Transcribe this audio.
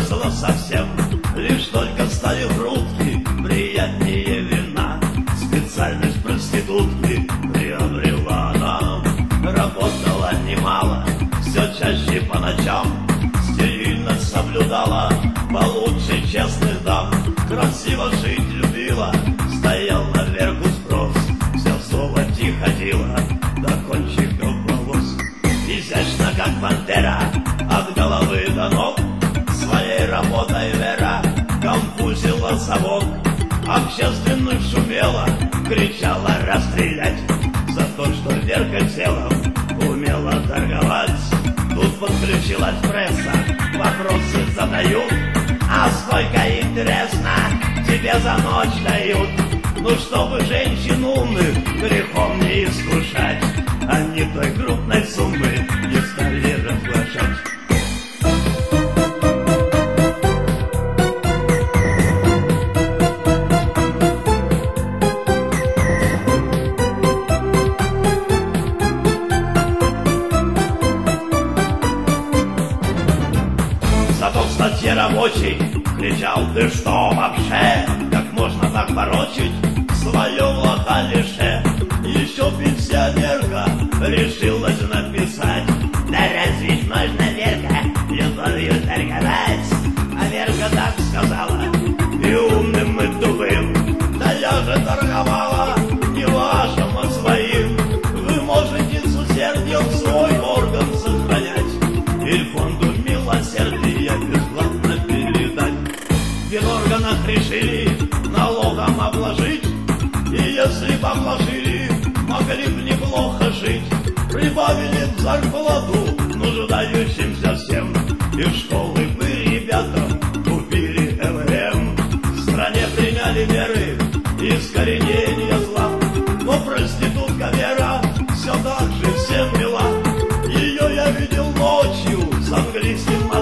исчезла совсем. Лишь только стали грудки приятнее вина. Специальность проститутки приобрела она. Работала немало, все чаще по ночам. Стерильность соблюдала получше честных дам. Красиво жить любила, стоял наверху спрос. Все в золоте ходила до кончиков волос. Изящно, как пантера, от головы до ног. Своей работой Вера конфузила совок. Общественных шумела, кричала расстрелять. За то, что Верка телом умела торговать. Тут подключилась пресса, вопросы задают. А сколько интересно тебе за ночь дают? Ну, чтобы женщин умных грехом не искушать, они той крупной суммы не стали разглашать. Зато в статье рабочей кричал: ты что вообще? Как можно так порочить в своем локалише? Еще пенсионерка решилась написать: да разве ж можно, Верка, любовью торговать? А Верка так сказала: и умным мы тупым, да я же торговала не вашим, а своим. Вы можете с усердием свой орган сохранять или фонду милосердия бесплатно передать. В Финорганах решили налогом обложить, и если бы обложили, могли бы неплохо жить. Прибавили в зарплату нуждающимся всем, и в школы бы ребятам купили ЭВМ. В стране приняли меры искоренения зла, но проститутка Вера все так же всем мила. Ее я видел ночью с английским